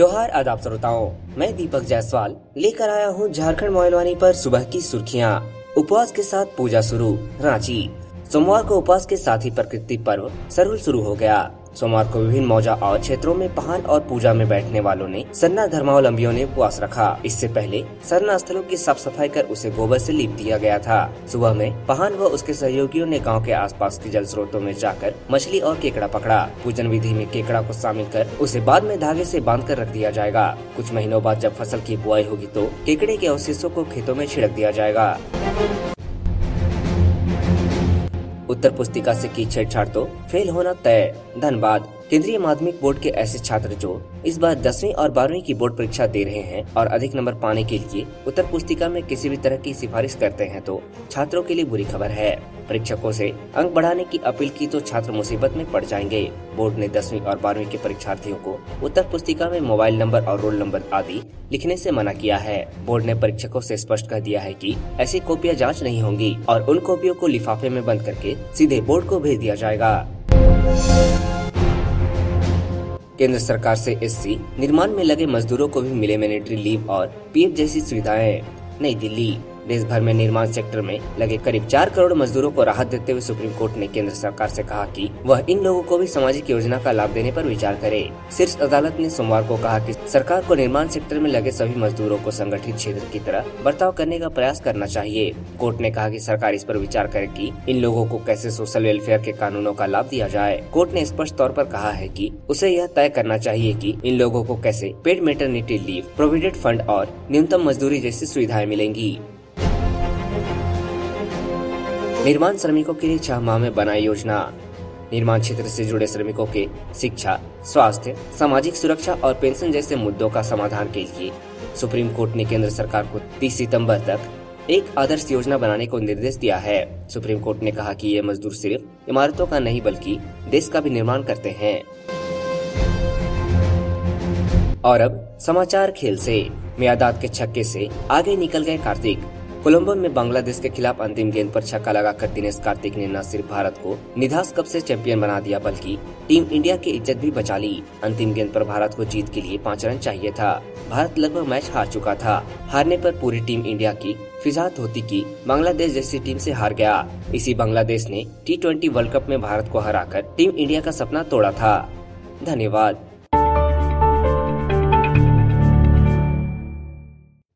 जोहार आदाब श्रोताओं, मैं दीपक जायसवाल लेकर आया हूँ झारखंड मोबाइलवाणी पर सुबह की सुर्खियाँ। उपवास के साथ पूजा शुरू, रांची। सोमवार को उपवास के साथ ही प्रकृति पर्व सरहुल शुरू हो गया। सोमवार को विभिन्न मौजा और क्षेत्रों में पहान और पूजा में बैठने वालों ने सरना धर्मावलंबियों ने उपवास रखा। इससे पहले सरना स्थलों की साफ सफाई कर उसे गोबर से लीप दिया गया था। सुबह में पहान व उसके सहयोगियों ने गांव के आसपास के जल स्रोतों में जाकर मछली और केकड़ा पकड़ा। पूजन विधि में केकड़ा को शामिल कर उसे बाद में धागे से बांध कर रख दिया जाएगा। कुछ महीनों बाद जब फसल की बुआई होगी तो केकड़े के अवशेषों को खेतों में छिड़क दिया जाएगा। उत्तर पुस्तिका से की छेड़छाड़ तो फेल होना तय। धनबाद। केंद्रीय माध्यमिक बोर्ड के ऐसे छात्र जो इस बार 10वीं और 12वीं की बोर्ड परीक्षा दे रहे हैं और अधिक नंबर पाने के लिए उत्तर पुस्तिका में किसी भी तरह की सिफारिश करते हैं तो छात्रों के लिए बुरी खबर है। परीक्षकों से अंक बढ़ाने की अपील की तो छात्र मुसीबत में पड़ जाएंगे। बोर्ड ने 10वीं और 12वीं के परीक्षार्थियों को उत्तर पुस्तिका में मोबाइल नंबर और रोल नंबर आदि लिखने से मना किया है। बोर्ड ने परीक्षकों से स्पष्ट कर दिया है कि ऐसी कॉपियां जांच नहीं होंगी और उन कॉपियों को लिफाफे में बंद करके सीधे बोर्ड को भेज दिया जाएगा। केंद्र सरकार से एससी निर्माण में लगे मजदूरों को भी मिले मैनेटरी लीव और पीएफ जैसी सुविधाएं। नई दिल्ली। देश भर में निर्माण सेक्टर में लगे करीब 4 करोड़ मजदूरों को राहत देते हुए सुप्रीम कोर्ट ने केंद्र सरकार से कहा कि वह इन लोगों को भी सामाजिक योजना का लाभ देने पर विचार करे। शीर्ष अदालत ने सोमवार को कहा कि सरकार को निर्माण सेक्टर में लगे सभी मजदूरों को संगठित क्षेत्र की तरह बर्ताव करने का प्रयास करना चाहिए। कोर्ट ने कहा कि सरकार इस पर विचार करे कि इन लोगों को कैसे सोशल वेलफेयर के कानूनों का लाभ दिया जाए। कोर्ट ने स्पष्ट तौर पर कहा है कि उसे यह तय करना चाहिए कि इन लोगों को कैसे paid maternity leave, provident fund और न्यूनतम मजदूरी जैसी सुविधाएं मिलेंगी। निर्माण श्रमिकों के लिए 6 माह में बनाई योजना। निर्माण क्षेत्र से जुड़े श्रमिकों के शिक्षा, स्वास्थ्य, सामाजिक सुरक्षा और पेंशन जैसे मुद्दों का समाधान के लिए सुप्रीम कोर्ट ने केंद्र सरकार को 30 सितंबर तक एक आदर्श योजना बनाने को निर्देश दिया है। सुप्रीम कोर्ट ने कहा कि ये मजदूर सिर्फ इमारतों का नहीं बल्कि देश का भी निर्माण करते हैं। और अब समाचार खेल से। मियादाद के छक्के से आगे निकल गए कार्तिक। कोलंबो में बांग्लादेश के खिलाफ अंतिम गेंद पर छक्का लगाकर दिनेश कार्तिक ने न सिर्फ भारत को निधास कप से चैंपियन बना दिया बल्कि टीम इंडिया की इज्जत भी बचा ली। अंतिम गेंद पर भारत को जीत के लिए 5 रन चाहिए था। भारत लगभग मैच हार चुका था। हारने पर पूरी टीम इंडिया की फिजात होती कि बांग्लादेश जैसी टीम से हार गया। इसी बांग्लादेश ने T20 वर्ल्ड कप में भारत को हराकर टीम इंडिया का सपना तोड़ा था। धन्यवाद।